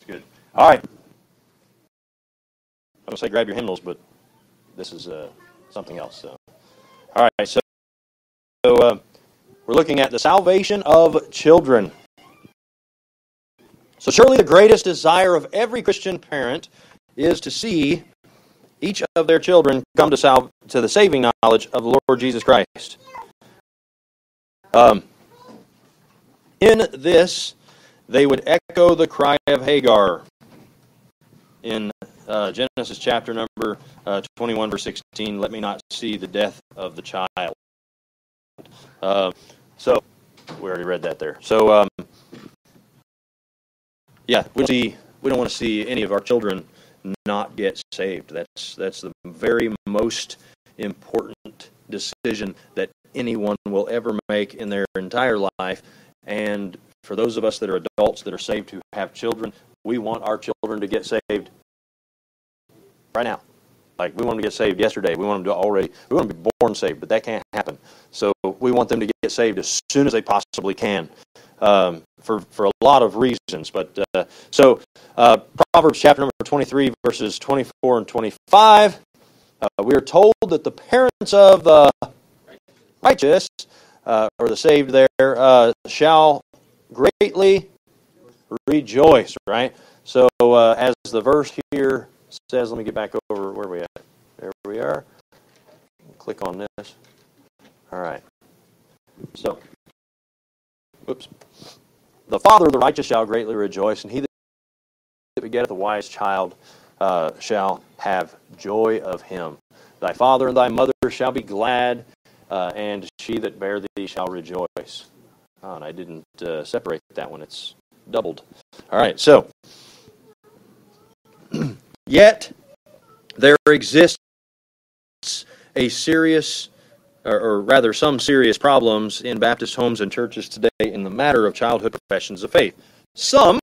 Good. All right. I don't say grab your hymnals, but this is something else. So. All right. So we're looking at the salvation of children. So surely the greatest desire of every Christian parent is to see each of their children come to the saving knowledge of the Lord Jesus Christ. In this, they would echo the cry of Hagar in Genesis chapter number 21, verse 16, let me not see the death of the child. So, we already read that there. So, yeah, we don't want to see any of our children not get saved. That's the very most important decision that anyone will ever make in their entire life. And for those of us that are adults that are saved who have children, we want our children to get saved right now. Like, we want them to get saved yesterday. We want them to be born saved, but that can't happen. So we want them to get saved as soon as they possibly can, for a lot of reasons. But so Proverbs chapter number 23, verses 24 and 25, we are told that the parents of the righteous, or the saved there, shall greatly rejoice, right? So as the verse here says, let me get back over where we at. There we are. Click on this. All right. So, whoops. The father of the righteous shall greatly rejoice, and he that begetteth a wise child shall have joy of him. Thy father and thy mother shall be glad, and she that bare thee shall rejoice. Oh, and I didn't separate that one. It's doubled. All right, so, yet there exists a serious, or rather some serious problems in Baptist homes and churches today in the matter of childhood professions of faith. Some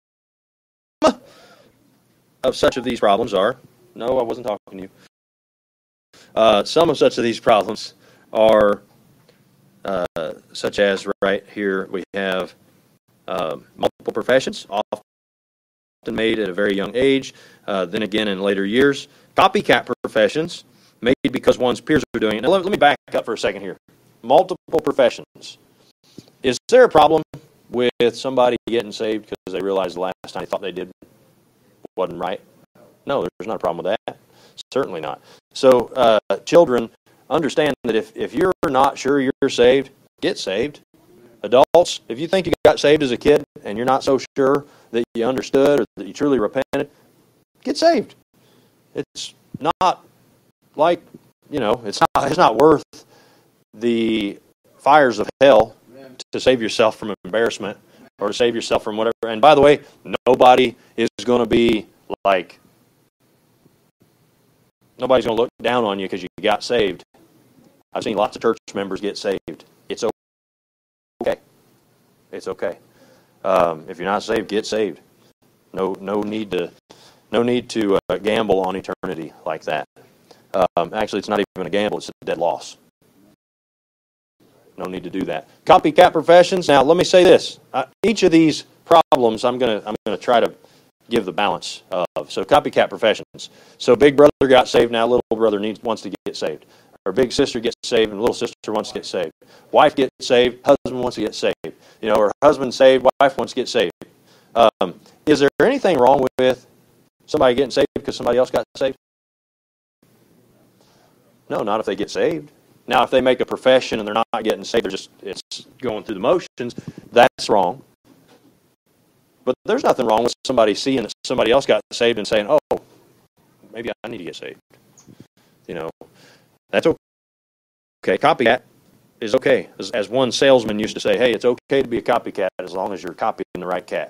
of such of these problems are, no, I wasn't talking to you. Some of such of these problems are such as, right here we have multiple professions, often made at a very young age, then again in later years. Copycat professions, made because one's peers are doing it. Now let me back up for a second here. Multiple professions. Is there a problem with somebody getting saved because they realized the last time they thought they did wasn't right? No, there's not a problem with that. Certainly not. So children, understand that if you're not sure you're saved, get saved. Adults, if you think you got saved as a kid and you're not so sure that you understood or that you truly repented, get saved. It's not like, it's not worth the fires of hell to save yourself from embarrassment or to save yourself from whatever. And by the way, nobody is going to be like, nobody's going to look down on you because you got saved. I've seen lots of church members get saved. It's okay. It's okay. If you're not saved, get saved. No need to gamble on eternity like that. Actually, it's not even a gamble; it's a dead loss. No need to do that. Copycat professions. Now, let me say this: each of these problems, I'm gonna try to give the balance of. So, copycat professions. So, big brother got saved. Now, little brother wants to get saved. Or big sister gets saved, and little sister wants to get saved. Wife gets saved. Husband wants to get saved. Or husband saved. Wife wants to get saved. Is there anything wrong with somebody getting saved because somebody else got saved? No, not if they get saved. Now, if they make a profession and they're not getting saved, it's going through the motions, that's wrong. But there's nothing wrong with somebody seeing that somebody else got saved and saying, oh, maybe I need to get saved. That's okay. Copycat is okay. As one salesman used to say, hey, it's okay to be a copycat as long as you're copying the right cat.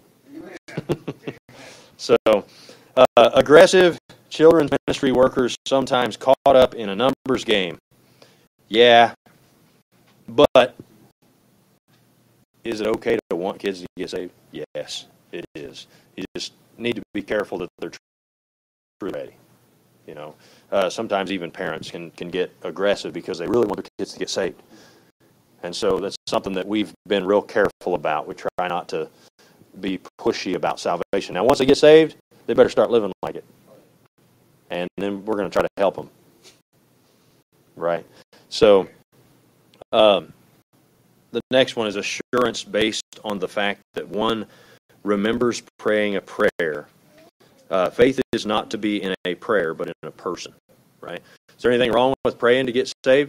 So, aggressive children's ministry workers sometimes caught up in a numbers game. Yeah, but is it okay to want kids to get saved? Yes, it is. You just need to be careful that they're truly ready. Sometimes even parents can get aggressive because they really want their kids to get saved. And so that's something that we've been real careful about. We try not to be pushy about salvation. Now, once they get saved, they better start living like it. And then we're going to try to help them. Right? So, the next one is assurance based on the fact that one remembers praying a prayer. Faith is not to be in a prayer, but in a person. Right? Is there anything wrong with praying to get saved?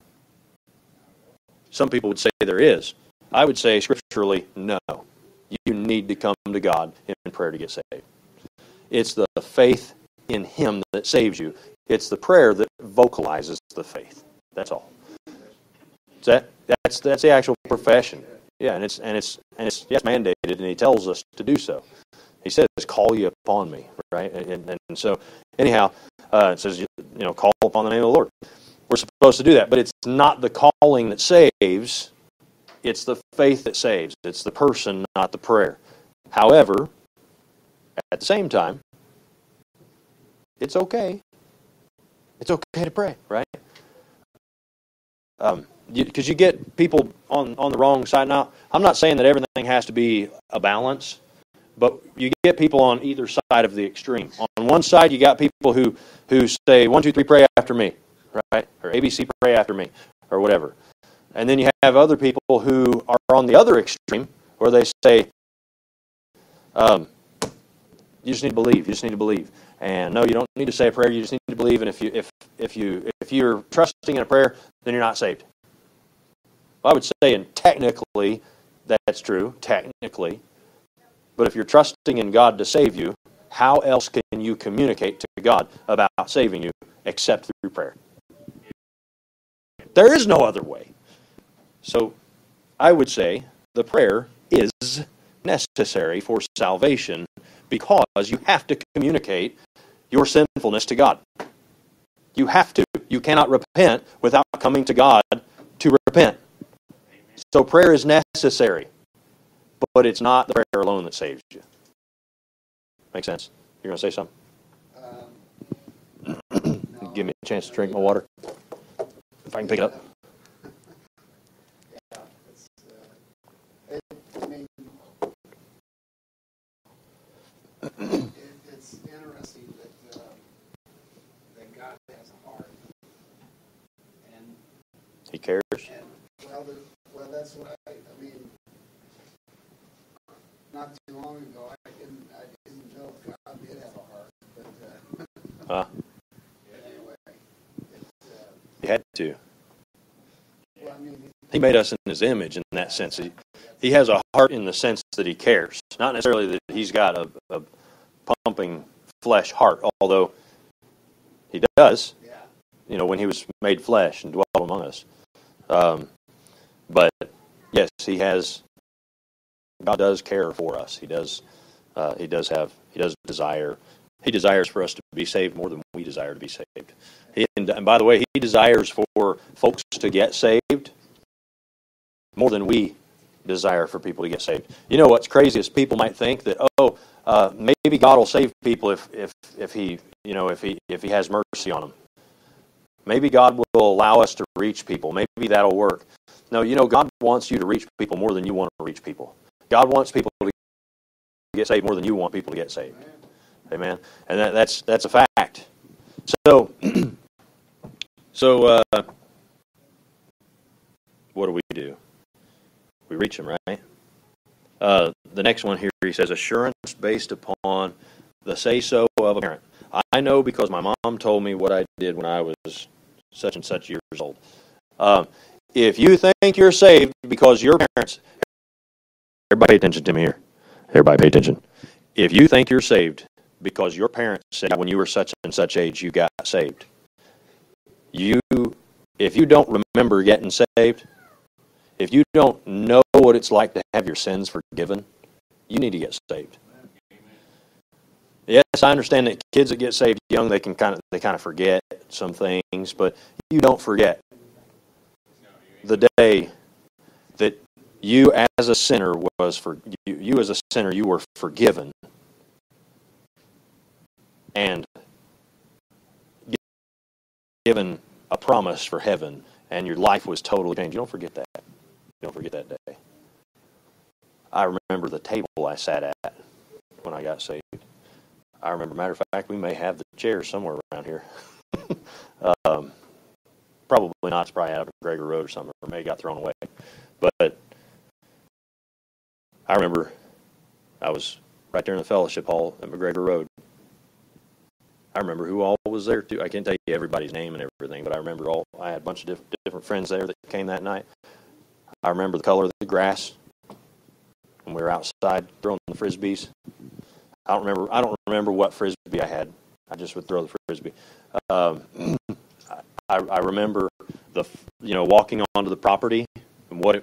Some people would say there is. I would say scripturally, no. You need to come to God in prayer to get saved. It's the faith in Him that saves you. It's the prayer that vocalizes the faith. That's all. That's the actual profession. Yeah, and it's mandated, and He tells us to do so. He says, "Call ye upon me," right? And so, anyhow, it says, call upon the name of the Lord. We're supposed to do that, but it's not the calling that saves. It's the faith that saves. It's the person, not the prayer. However, at the same time, it's okay. It's okay to pray, right? Because you get people on the wrong side. Now, I'm not saying that everything has to be a balance, but you get people on either side of the extreme. On one side, you got people who say, 1, 2, 3, pray after me, right? Or ABC, pray after me, or whatever. And then you have other people who are on the other extreme, where they say, you just need to believe. You just need to believe. And no, you don't need to say a prayer. You just need to believe. And if you're trusting in a prayer, then you're not saved. Well, I would say, and technically, that's true. Technically, but if you're trusting in God to save you, how else can you communicate to God about saving you except through prayer? There is no other way. So, I would say the prayer is necessary for salvation because you have to communicate your sinfulness to God. You have to. You cannot repent without coming to God to repent. So prayer is necessary, but it's not the prayer alone that saves you. Make sense? You're going to say something? No. Give me a chance to drink my water. If I can pick it up. It's interesting that God has a heart, and He cares. And, well, that's what I mean. Not too long ago, I didn't know if God did have a heart, but anyway, He had to. Well, I mean, He made us in His image in that sense. He has a heart in the sense that He cares, not necessarily that He's got a pumping flesh heart, although He does, when He was made flesh and dwelt among us. But yes, God does care for us. He does desire. He desires for us to be saved more than we desire to be saved. And by the way, He desires for folks to get saved more than we desire for people to get saved. You know what's crazy is people might think that maybe God will save people if He has mercy on them. Maybe God will allow us to reach people. Maybe that'll work. No, God wants you to reach people more than you want to reach people. God wants people to get saved more than you want people to get saved. Amen. And that's a fact. So what do? We reach them, right? The next one here, he says, assurance based upon the say-so of a parent. I know because my mom told me what I did when I was such and such years old. If you think you're saved because your parents... Everybody pay attention to me here. Everybody pay attention. If you think you're saved because your parents said when you were such and such age you got saved, if you don't remember getting saved, if you don't know what it's like to have your sins forgiven, you need to get saved. Yes, I understand that kids that get saved young, they kind of forget some things, but you don't forget the day that you as a sinner you as a sinner, you were forgiven and given a promise for heaven, and your life was totally changed. You don't forget that. You don't forget that day. I remember the table I sat at when I got saved. I remember, matter of fact, we may have the chairs somewhere around here. Probably not. It's probably out of McGregor Road or something, or maybe got thrown away. But I remember I was right there in the fellowship hall at McGregor Road. I remember who all was there too. I can't tell you everybody's name and everything, but I remember I had a bunch of different friends there that came that night. I remember the color of the grass when we were outside throwing the frisbees. I don't remember what frisbee I had. I just would throw the frisbee. I remember walking onto the property and what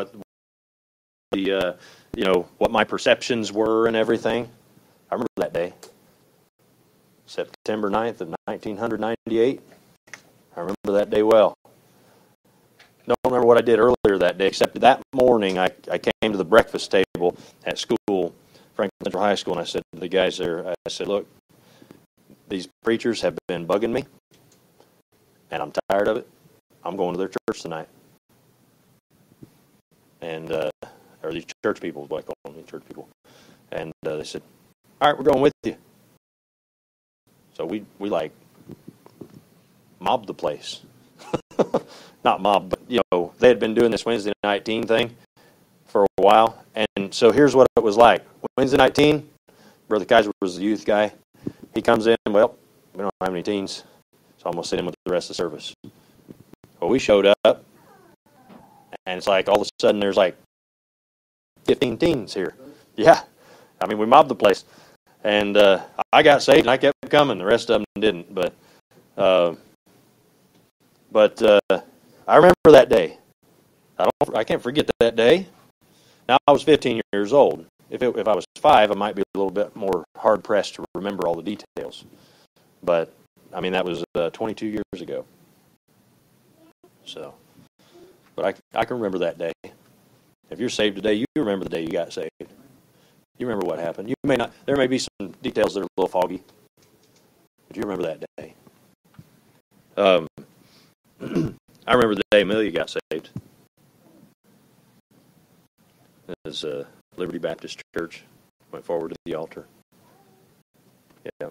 my perceptions were and everything. I remember that day, September 9th of 1998. I remember that day well. Don't remember what I did earlier that day, except that morning I came to the breakfast table at school, Franklin Central High School, and I said to the guys there, I said, look, these preachers have been bugging me, and I'm tired of it. I'm going to their church tonight. And, or these church people, is what I call them, church people. And they said, all right, we're going with you. So we like mobbed the place. Not mobbed, but, they had been doing this Wednesday night teen thing for a while. And so here's what it was like. Wednesday night teen, Brother Kaiser was the youth guy. He comes in, well, we don't have any teens, so I'm going to sit in with the rest of the service. Well, we showed up, and it's like all of a sudden there's like 15 teens here. Yeah. I mean, we mobbed the place. And I got saved, and I kept coming. The rest of them didn't. But I remember that day. I can't forget that day. Now, I was 15 years old. If I was 5, I might be a little bit more hard-pressed to remember all the details. But, I mean, that was 22 years ago. So, but I can remember that day. If you're saved today, you remember the day you got saved. You remember what happened. You may not. There may be some details that are a little foggy, but you remember that day. I remember the day Amelia got saved. As Liberty Baptist Church went forward to the altar. Yeah.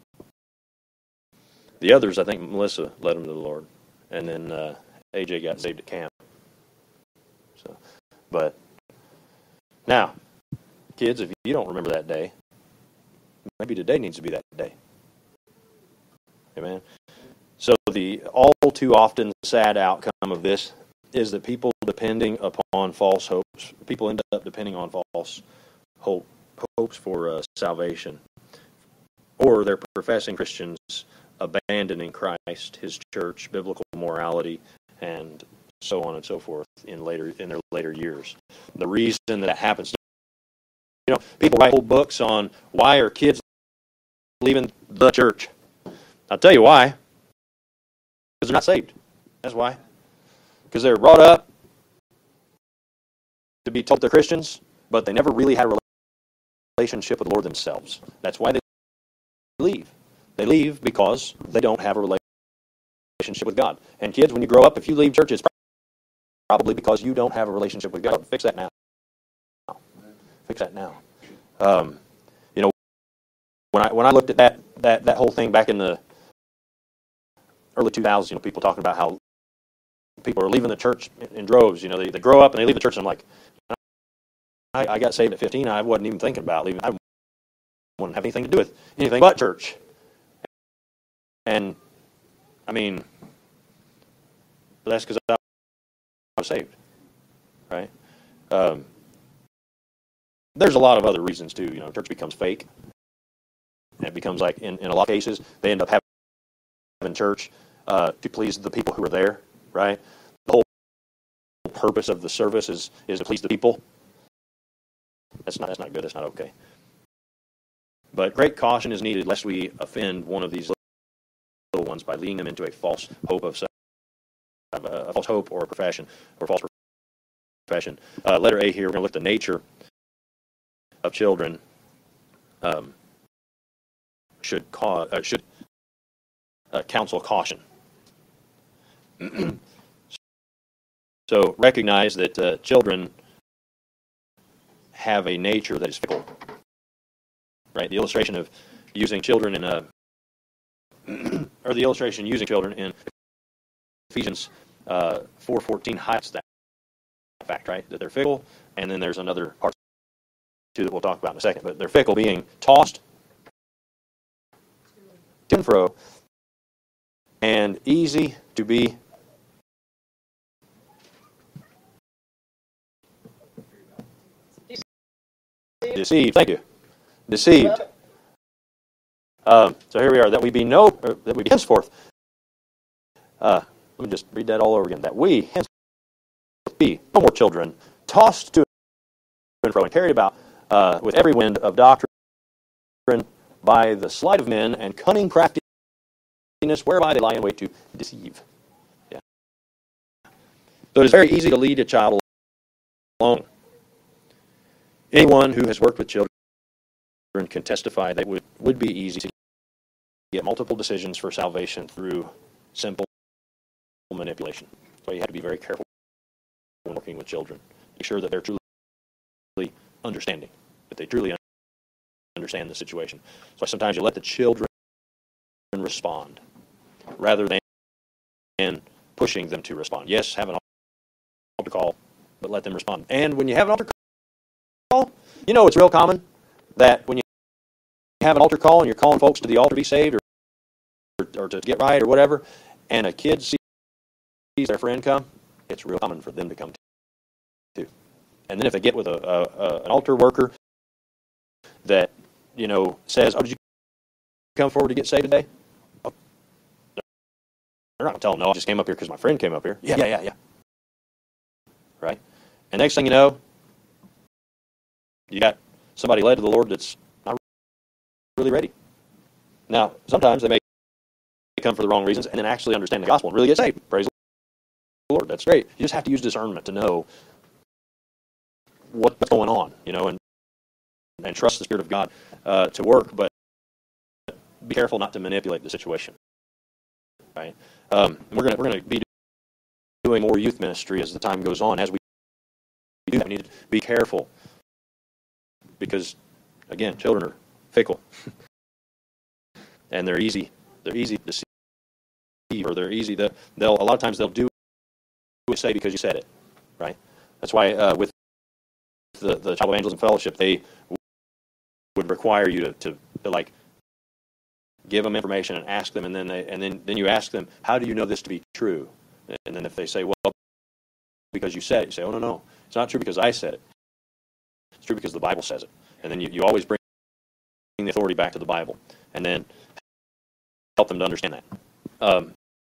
The others, I think Melissa led them to the Lord, and then AJ got saved at camp. So, but now, kids, if you don't remember that day, maybe today needs to be that day. Amen. So the all too often sad outcome of this is that people depending upon false hopes, people end up depending on false hopes for salvation, or they're professing Christians abandoning Christ, His church, biblical morality, and so on and so forth in their later years. The reason that happens, people write whole books on why are kids leaving the church. I'll tell you why. Because they're not saved. That's why. Because they're brought up to be told they're Christians, but they never really had a relationship with the Lord themselves. That's why they leave. They leave because they don't have a relationship with God. And kids, when you grow up, if you leave church, it's probably because you don't have a relationship with God. Fix that now. Fix that now. When I looked at that whole thing back in the early 2000s, people talking about how people are leaving the church in droves. They grow up and they leave the church, and I'm like, I got saved at 15. I wasn't even thinking about leaving. I wouldn't have anything to do with anything but church. And, I mean, that's because I was saved, right? There's a lot of other reasons, too. Church becomes fake. And it becomes like, in a lot of cases, they end up having church to please the people who are there, right? The whole purpose of the service is to please the people. That's not good. That's not okay. But great caution is needed lest we offend one of these little ones by leading them into a false hope or a profession, or false profession. Letter A here, we're going to look at the nature of children. Should counsel caution. So recognize that children have a nature that is fickle. Right? The illustration of using children in a, or the illustration using children in Ephesians 4:14 highlights that fact, right? That they're fickle, and then there's another part too that we'll talk about in a second. But they're fickle, being tossed to and fro, and easy to be deceived. Thank you. Deceived. So here we are. That we be henceforth. Let me just read that all over again. That we henceforth be no more children, tossed to and fro and carried about with every wind of doctrine by the sleight of men and cunning craftiness, whereby they lie in wait to deceive. Yeah. So it is very easy to lead a child along. Anyone who has worked with children can testify that it would be easy to get multiple decisions for salvation through simple manipulation. So you have to be very careful when working with children. Make sure that they're truly understanding, that they truly understand the situation. So sometimes you let the children respond rather than pushing them to respond. Yes, have an altar call, but let them respond. And when you have an altar call, you know it's real common that when you have an altar call and you're calling folks to the altar to be saved or to get right or whatever, and a kid sees their friend come, it's real common for them to come too. And then if they get with an altar worker that, says, "Oh, did you come forward to get saved today?" Oh, they're not going to tell them, "No, I just came up here because my friend came up here." Yeah. Right? And next thing you know, you got somebody led to the Lord that's not really ready. Now, sometimes they may come for the wrong reasons and then actually understand the gospel and really get saved. Praise the Lord. That's great. You just have to use discernment to know what's going on, and trust the Spirit of God to work, but be careful not to manipulate the situation. Right? We're going to be doing more youth ministry as the time goes on. As we do that, we need to be careful because, again, children are fickle and they're easy to deceive, or they're easy a lot of times they'll do what you say because you said it. Right? That's why with the Child Evangelism Fellowship, they would require you to give them information and ask them, and then you ask them, "How do you know this to be true?" And then if they say, "Well, because you said it," you say, "Oh, no, it's not true because I said it. It's true because the Bible says it." And then you always bring the authority back to the Bible, and then help them to understand that.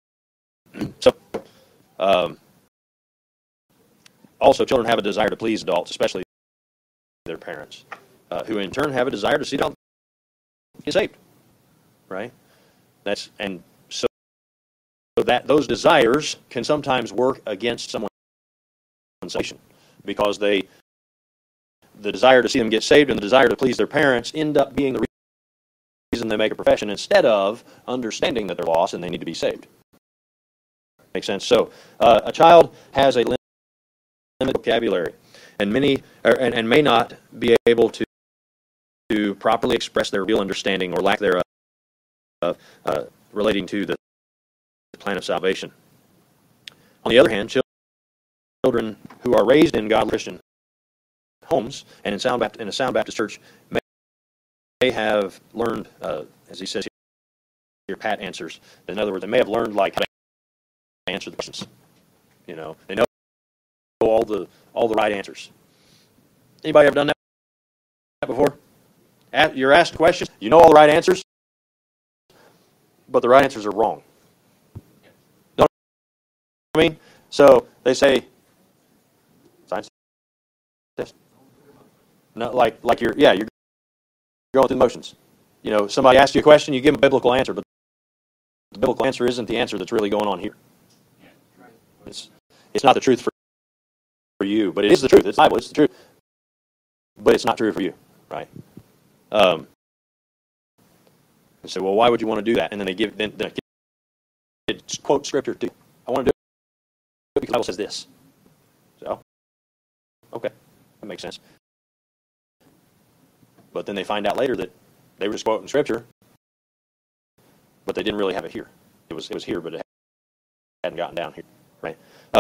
Also, children have a desire to please adults, especially their parents, who in turn have a desire to see adults get saved. Right? So that those desires can sometimes work against someone's salvation, because the desire to see them get saved and the desire to please their parents end up being the reason they make a profession instead of understanding that they're lost and they need to be saved. Makes sense? So a child has a limited vocabulary, and may not be able to properly express their real understanding or lack thereof relating to the plan of salvation. On the other hand, children who are raised in godly Christian homes and in a sound Baptist church may have learned, as he says here, pat answers. In other words, they may have learned how to answer the questions. They know all the right answers. Anybody ever done that before? You're asked questions, you know all the right answers, but the right answers are wrong. You know what I mean? So they say, science test. No, like you're going through the motions. Somebody asks you a question, you give them a biblical answer, but the biblical answer isn't the answer that's really going on here. It's not the truth for you, but it is the truth. It's the Bible. It's the truth, but it's not true for you, right? They say, "Well, why would you want to do that?" And then they quote scripture to you. "I want to do it because the Bible says this." So, okay, that makes sense. But then they find out later that they were just quoting Scripture, but they didn't really have it here. It was here, but it hadn't gotten down here, right?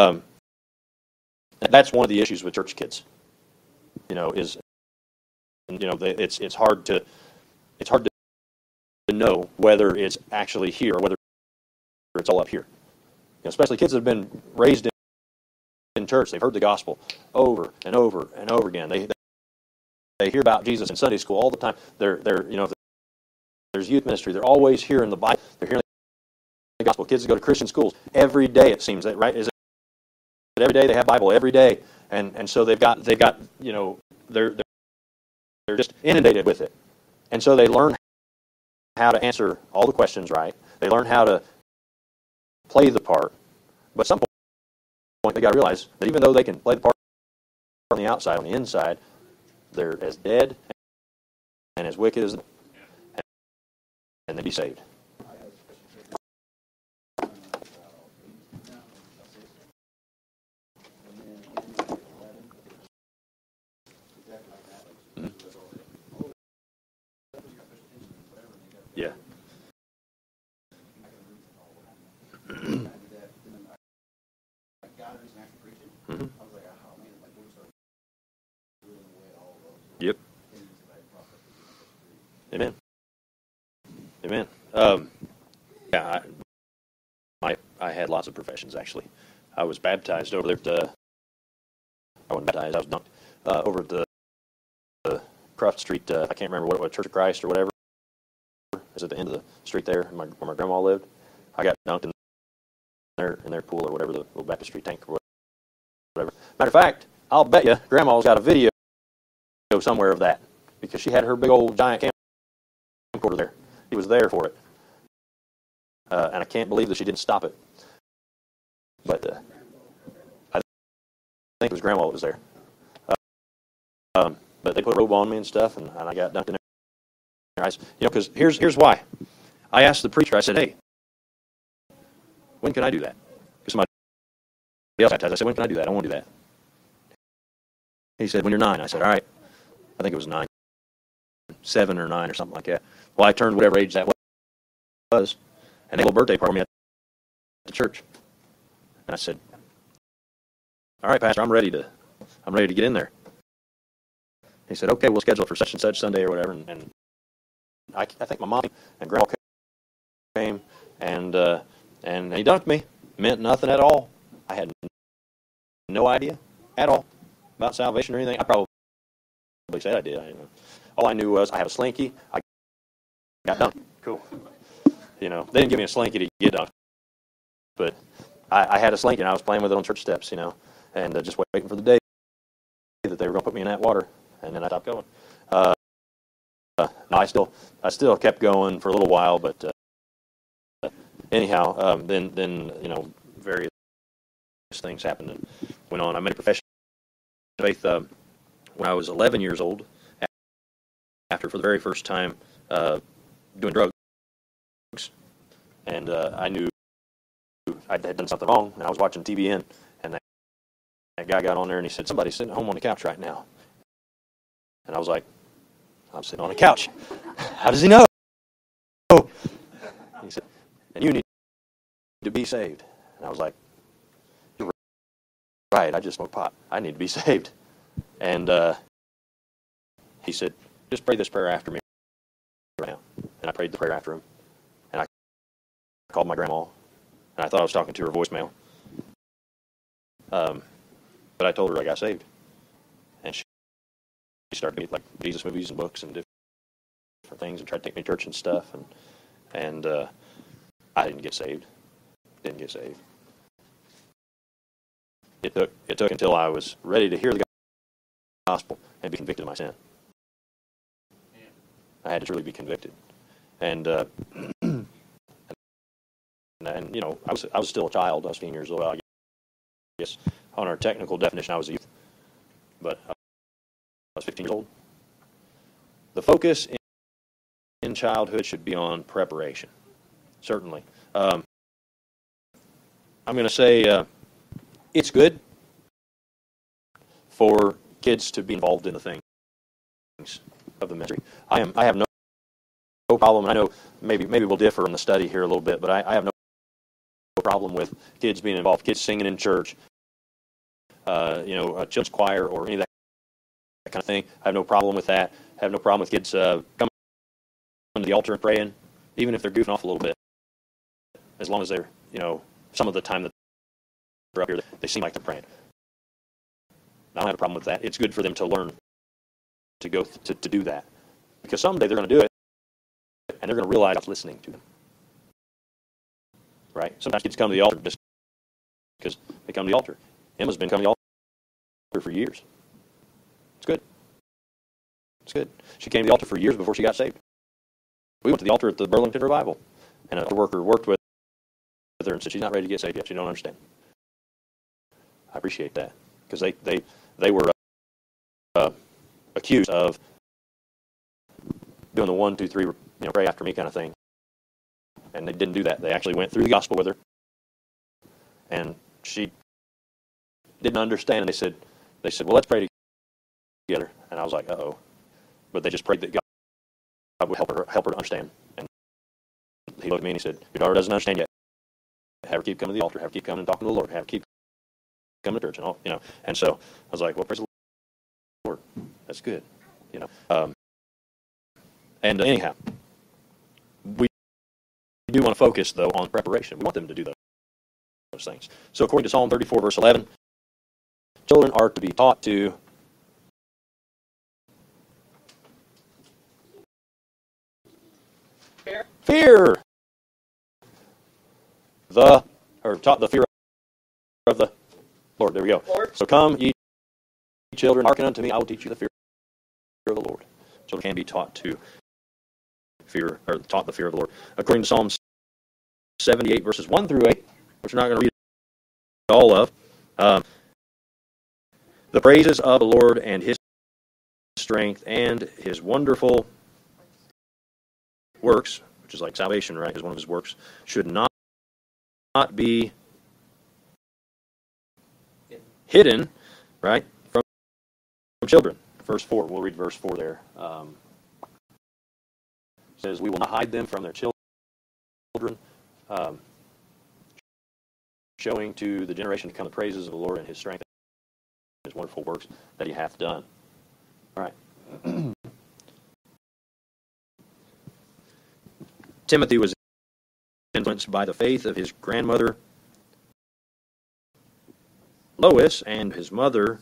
That's one of the issues with church kids. Is it's hard to know whether it's actually here or whether it's all up here. Especially kids that have been raised in church. They've heard the gospel over and over and over again. They hear about Jesus in Sunday school all the time. They're if there's youth ministry, they're always hearing the Bible. They're hearing the gospel. Kids that go to Christian schools every day, it seems, that right? Is it every day they have Bible every day, and so they've got they're just inundated with it, and so they learn how to answer all the questions right. They learn how to play the part, but at some point they got to realize that even though they can play the part on the outside, on the inside, they're as dead and as wicked as and they be saved. Yeah. Mm-hmm. Yep. Amen. Amen. Yeah, I had lots of professions, actually. I was baptized over there I wasn't baptized, I was dunked over at the Croft Street, I can't remember what it was, Church of Christ or whatever. It's at the end of the street there where my grandma lived. I got dunked in their pool or whatever, the little baptistry tank or whatever. Matter of fact, I'll bet you Grandma's got a video somewhere of that because she had her big old giant camcorder there. He was there for it. And I can't believe that she didn't stop it. But I think it was Grandma that was there. But they put a robe on me and stuff, and I got dunked in there. Because here's why. I asked the preacher, I said, hey, when can I do that? Because somebody else baptized. I said, when can I do that? I want to do that. He said, when you're 9. I said, all right. I think it was 9. 7 or 9 or something like that. Well, I turned whatever age that was, and they had a little birthday party for me at the church. And I said, all right, Pastor, I'm ready to get in there. He said, okay, we'll schedule it for such and such Sunday or whatever. And I think my mom and Grandma came, and he dunked me. Meant nothing at all. I had no idea at all about salvation or anything. I probably said I did. All I knew was I have a slinky. I got dunked. Cool. They didn't give me a slinky to get dunked, but I had a slinky and I was playing with it on church steps, and just waiting for the day that they were going to put me in that water, and then I stopped going. No, I still kept going for a little while, but anyhow, then various things happened and went on. I made a profession of faith when I was 11 years old, after for the very first time doing drugs, and I knew I had done something wrong, and I was watching TBN, and that guy got on there and he said, somebody's sitting at home on the couch right now. And I was like, I'm sitting on a couch. How does he know? He said, and you need to be saved. And I was like, you're right, I just smoked pot. I need to be saved. And he said, just pray this prayer after me right now. And I prayed the prayer after him. And I called my grandma. And I thought I was talking to her voicemail. But I told her I got saved. And she started me like Jesus movies and books and different things and tried to take me to church and stuff. And I didn't get saved. Didn't get saved. It took until I was ready to hear the gospel and be convicted of my sin. I had to truly be convicted. And I was still a child. I was 15 years old. I guess on our technical definition, I was a youth. But I was 15 years old. The focus in childhood should be on preparation. Certainly. I'm going to say it's good for kids to be involved in the things of the ministry. I have no problem. I know maybe we'll differ in the study here a little bit, but I have no problem with kids being involved, kids singing in church, a children's choir or any of that kind of thing. I have no problem with that. I have no problem with kids coming to the altar and praying, even if they're goofing off a little bit, as long as they're, some of the time that they're up here, they seem like they're praying. I don't have a problem with that. It's good for them to learn to go to do that, because someday they're going to do it, and they're going to realize God's listening to them. Right? Sometimes kids come to the altar just because they come to the altar. Emma's been coming to the altar for years. It's good. It's good. She came to the altar for years before she got saved. We went to the altar at the Burlington Revival, and a worker worked with her and said she's not ready to get saved yet. She don't understand. I appreciate that, because they were accused of doing the 1, 2, 3, pray after me kind of thing, and they didn't do that. They actually went through the gospel with her, and she didn't understand. And they said, well, let's pray together. And I was like, uh-oh. But they just prayed that God would help her to understand. And he looked at me and he said, your daughter doesn't understand yet. Have her keep coming to the altar. Have her keep coming and talking to the Lord. Have her keep coming to church and all. And so I was like, well, praise the Lord. That's good. And anyhow, we do want to focus, though, on preparation. We want them to do those things. So according to Psalm 34, verse 11, children are to be taught to fear taught the fear of the Lord. There we go. Lord. So come, ye children, hearken unto me, I will teach you the fear of the Lord. Children can be taught to taught the fear of the Lord. According to Psalm 78, verses 1 through 8, which we're not going to read all of, the praises of the Lord and his strength and his wonderful works, which is like salvation, right, is one of his works, should not be hidden, right, from children. Verse 4, we'll read verse 4 there. Says, we will not hide them from their children, showing to the generation to come the praises of the Lord and his strength and his wonderful works that he hath done. All right. Timothy was influenced by the faith of his grandmother Lois and his mother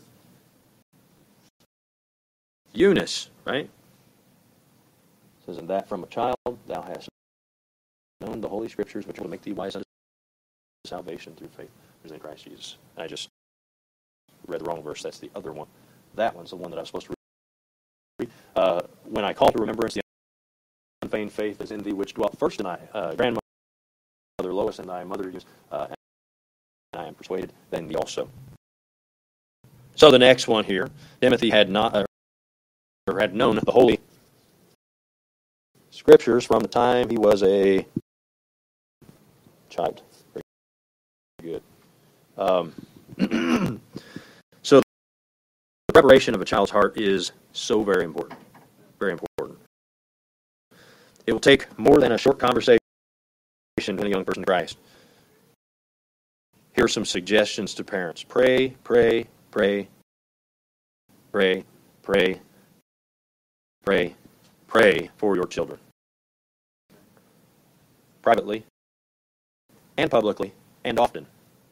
Eunice, right? It says, and that from a child thou hast known the Holy Scriptures, which will make thee wise unto salvation through faith in Christ Jesus. I just read the wrong verse. That's the other one. That one's the one that I was supposed to read. When I call to remembrance the unfeigned faith is in thee, which dwelt first in thy grandmother Lois and thy mother Eunice, and I am persuaded, then thee also. So the next one here, Timothy had known the Holy Scriptures from the time he was a child. Very good. So the preparation of a child's heart is so very important. Very important. It will take more than a short conversation with a young person to Christ. Here are some suggestions to parents. Pray, pray, pray, pray, pray, pray, pray for your children. Privately and publicly and often.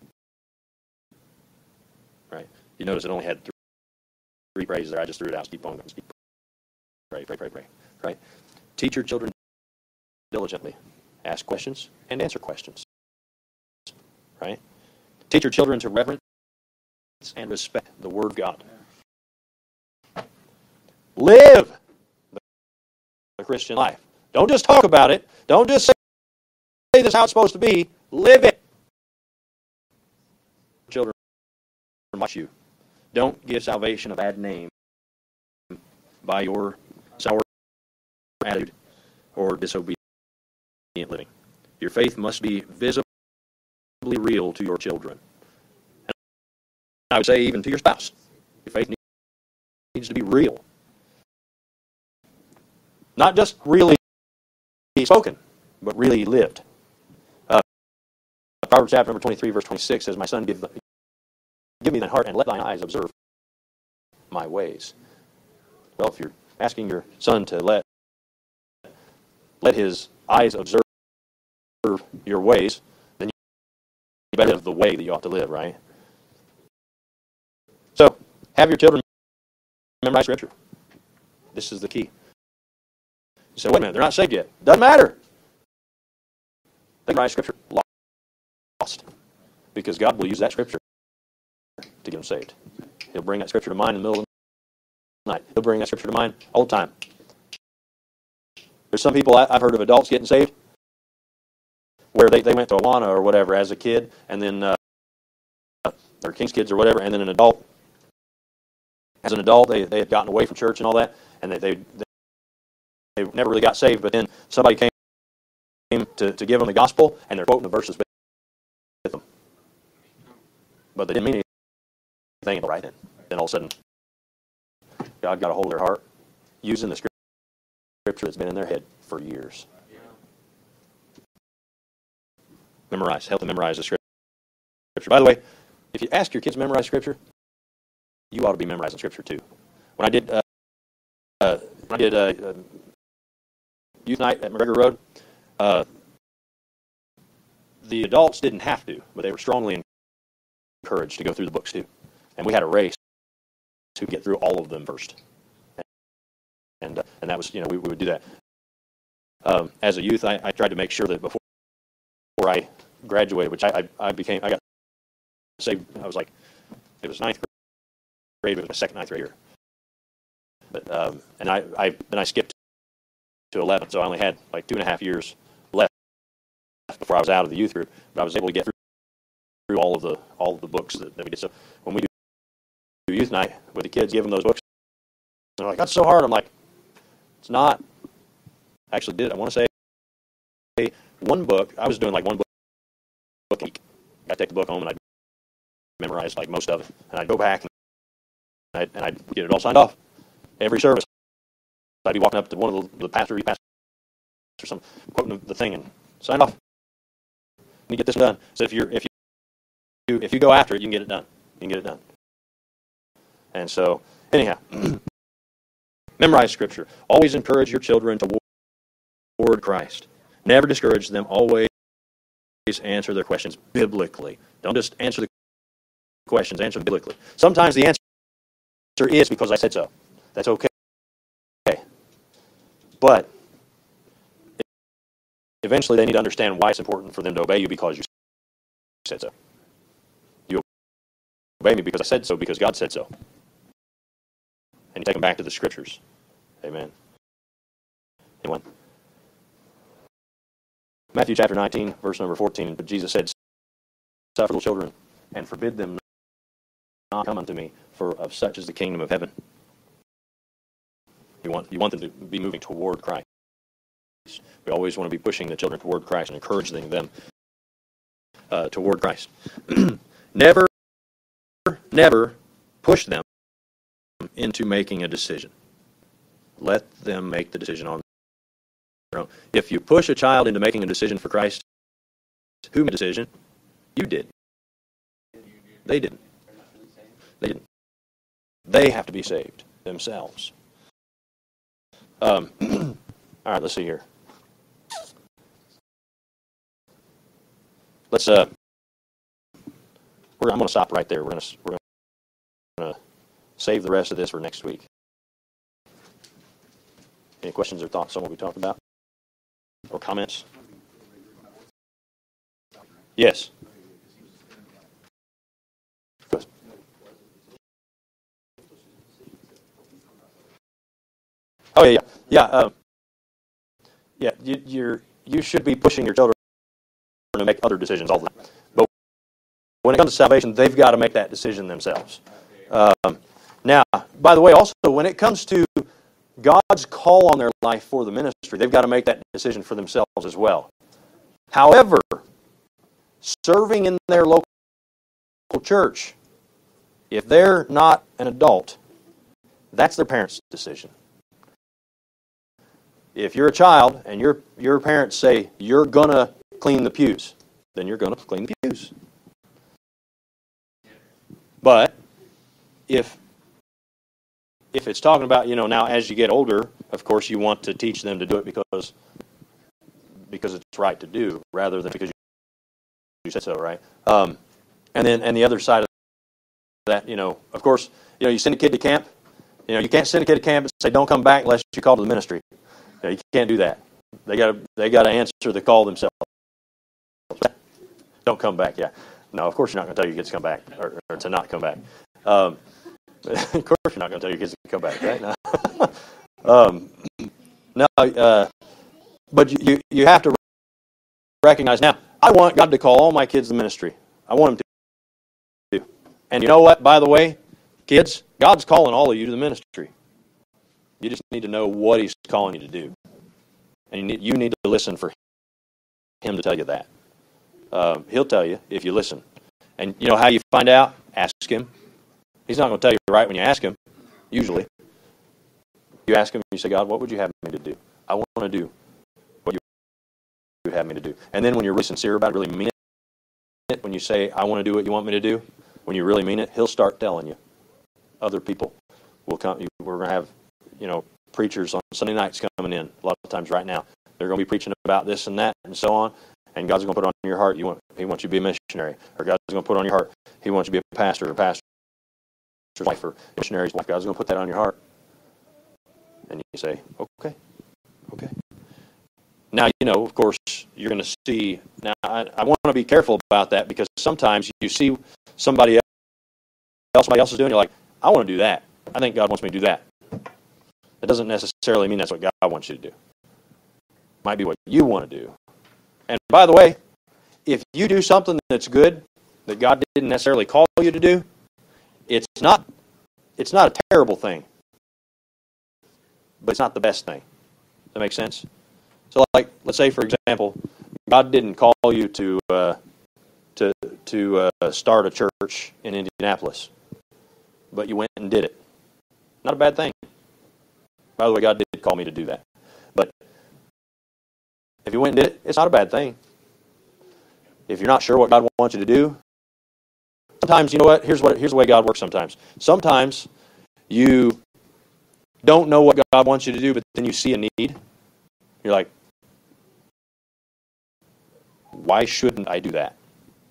Right? You notice it only had three praises there. I just threw it out. Keep on going. Pray, pray, pray, pray. Right? Teach your children diligently. Ask questions and answer questions. Right? Teach your children to reverence and respect the Word of God. Live the Christian life. Don't just talk about it. Don't just say this is how it's supposed to be. Live it. Children watch you. Don't give salvation a bad name by your sour attitude or disobedient living. Your faith must be visibly real to your children. And I would say even to your spouse. Your faith needs to be real. Not just really spoken, but really lived. Proverbs chapter number 23, verse 26 says, "My son, give me thine heart, and let thine eyes observe my ways." Well, if you're asking your son to let his eyes observe your ways, then you better live the way that you ought to live, right? So, have your children memorize Scripture. This is the key. You say, wait a minute, they're not saved yet. Doesn't matter. They memorize Scripture. Lost. Because God will use that Scripture to get them saved. He'll bring that Scripture to mind in the middle of the night. He'll bring that Scripture to mind all the time. There's some people, I've heard of adults getting saved where they went to Awana or whatever as a kid, and then, or King's Kids or whatever, and then as an adult, they had gotten away from church and all that, and they never really got saved, but then somebody came to give them the gospel, and they're quoting the verses with them. But they didn't mean anything right then. Then all of a sudden, God got a hold of their heart using the Scripture that's been in their head for years. Help them memorize the Scripture. By the way, if you ask your kids to memorize Scripture, you ought to be memorizing Scripture too. When I did youth night at McGregor Road, the adults didn't have to, but they were strongly encouraged to go through the books too. And we had a race to get through all of them first. And that was, we would do that. As a youth, I tried to make sure that before I graduated, which I got saved, it was ninth grade, it was my second ninth grade year. But then I skipped to 11, so I only had like 2.5 years left before I was out of the youth group. But I was able to get through all of the books that we did. So when we do youth night with the kids, give them those books, they're like, "That's so hard." I'm like, "It's not." I actually did. I want to say one book. I was doing like one book a week. I'd take the book home and I'd memorize like most of it, and I'd go back and I'd get it all signed off. Every service, I'd be walking up to one of the pastors or some quoting the thing and sign off. You get this done. So if you go after it, you can get it done. You can get it done. And so, anyhow, memorize Scripture. Always encourage your children toward Christ. Never discourage them. Always answer their questions biblically. Don't just answer the questions. Answer them biblically. Sometimes the answer is because I said so. That's okay. But eventually they need to understand why it's important for them to obey you because you said so. You obey me because I said so, because God said so. And you take them back to the Scriptures. Amen. Anyone? Matthew chapter 19, verse number 14. But Jesus said, "Suffer little children, and forbid them not come unto me, for of such is the kingdom of heaven." You want them to be moving toward Christ. We always want to be pushing the children toward Christ and encouraging them toward Christ. Never push them into making a decision. Let them make the decision on their own. If you push a child into making a decision for Christ, who made the decision? You did. They didn't. They have to be saved themselves. All right, let's see here. I'm going to stop right there. We're going to save the rest of this for next week. Any questions or thoughts on what we talked about? Or comments? Yes. Good. Oh yeah. You should be pushing your children to make other decisions all the time. But when it comes to salvation, they've got to make that decision themselves. Now, by the way, also when it comes to God's call on their life for the ministry, they've got to make that decision for themselves as well. However, serving in their local church, if they're not an adult, that's their parents' decision. If you're a child and your parents say you're gonna clean the pews, then you're gonna clean the pews. But if it's talking about, now as you get older, of course you want to teach them to do it because it's right to do, rather than because you said so, right? And the other side of that, of course, you send a kid to camp. You can't send a kid to camp and say don't come back unless you call to the ministry. You can't do that. They got to answer the call themselves. Don't come back. Yeah. No, of course you're not going to tell your kids to come back or to not come back. Of course you're not going to tell your kids to come back, right? No. But you have to recognize now. I want God to call all my kids to ministry. I want Him to. And you know what? By the way, kids, God's calling all of you to the ministry. You just need to know what He's calling you to do, and you need to listen for Him to tell you that. He'll tell you if you listen. And you know how you find out? Ask Him. He's not going to tell you right when you ask Him. Usually, you ask Him. You say, God, what would you have me to do? I want to do what you would have me to do. And then when you're really sincere about it, really mean it, when you say, I want to do what you want me to do, when you really mean it, He'll start telling you. Other people will come. We're going to have, preachers on Sunday nights coming in a lot of times right now. They're going to be preaching about this and that and so on. And God's going to put on your heart, He wants you to be a missionary. Or God's going to put on your heart, He wants you to be a pastor or a pastor's wife or a missionary's wife. God's going to put that on your heart. And you say, okay. Now, of course, you're going to see. Now, I want to be careful about that, because sometimes you see somebody else is doing, you're like, I want to do that. I think God wants me to do that. That doesn't necessarily mean that's what God wants you to do. It might be what you want to do. And by the way, if you do something that's good that God didn't necessarily call you to do, it's not a terrible thing, but it's not the best thing. Does that make sense? So, like, let's say, for example, God didn't call you to start a church in Indianapolis, but you went and did it. Not a bad thing. By the way, God did call me to do that. But if you went and did it, it's not a bad thing. If you're not sure what God wants you to do, sometimes, you know what? Here's the way God works sometimes. Sometimes you don't know what God wants you to do, but then you see a need. You're like, why shouldn't I do that?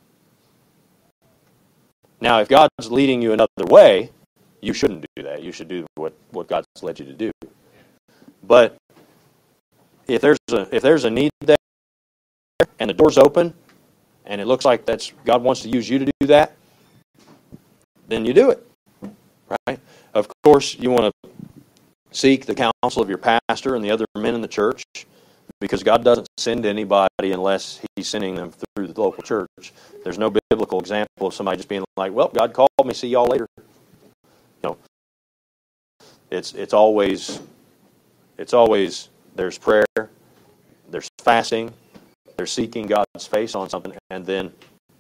Now, if God's leading you another way, you shouldn't do that. You should do what God's led you to do. But if there's a need there and the door's open and it looks like God wants to use you to do that, then you do it. Right? Of course, you want to seek the counsel of your pastor and the other men in the church, because God doesn't send anybody unless He's sending them through the local church. There's no biblical example of somebody just being like, well, God called me, see y'all later. No. It's always there's prayer, there's fasting, there's seeking God's face on something, and then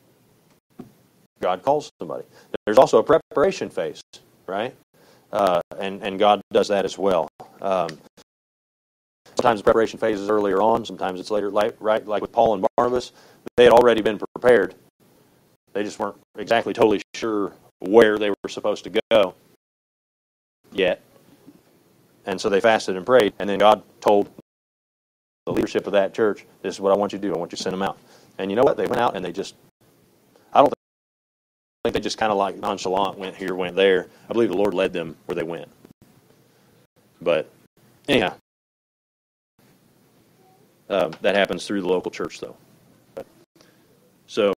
God calls somebody. There's also a preparation phase, right? And God does that as well. Sometimes the preparation phase is earlier on, sometimes it's later, right? Like with Paul and Barnabas, they had already been prepared. They just weren't exactly totally sure where they were supposed to go yet. And so they fasted and prayed, and then God told the leadership of that church, this is what I want you to do. I want you to send them out. And you know what? They went out and I don't think they just kind of like nonchalant went here, went there. I believe the Lord led them where they went. But anyhow, that happens through the local church, though. So,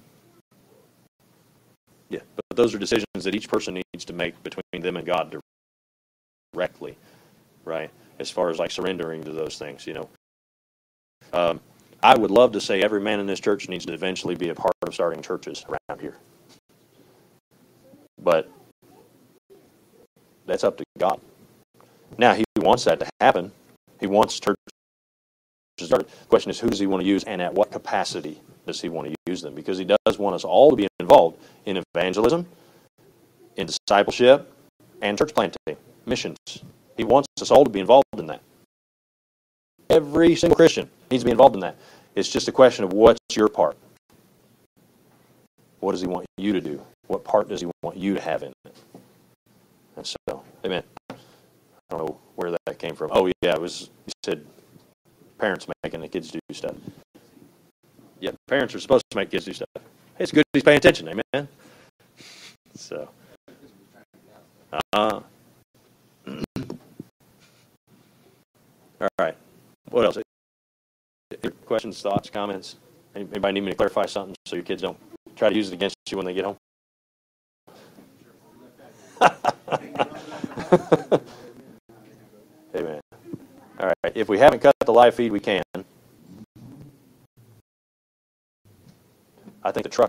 yeah, but those are decisions that each person needs to make between them and God directly, right? As far as like surrendering to those things, I would love to say every man in this church needs to eventually be a part of starting churches around here. But that's up to God. Now, He wants that to happen. He wants churches to start. The question is, who does He want to use, and at what capacity does He want to use them? Because He does want us all to be involved in evangelism, in discipleship, and church planting, missions. He wants us all to be involved in that. Every single Christian needs to be involved in that. It's just a question of what's your part. What does he want you to do? What part does he want you to have in it? And so, amen. I don't know where that came from. Oh, yeah, it was, you said parents making the kids do stuff. Yeah, parents are supposed to make kids do stuff. Hey, it's good he's paying attention, amen. So, all right. What else? Questions, thoughts, comments? Anybody need me to clarify something so your kids don't try to use it against you when they get home? Amen. All right. If we haven't cut the live feed, we can. I think the truck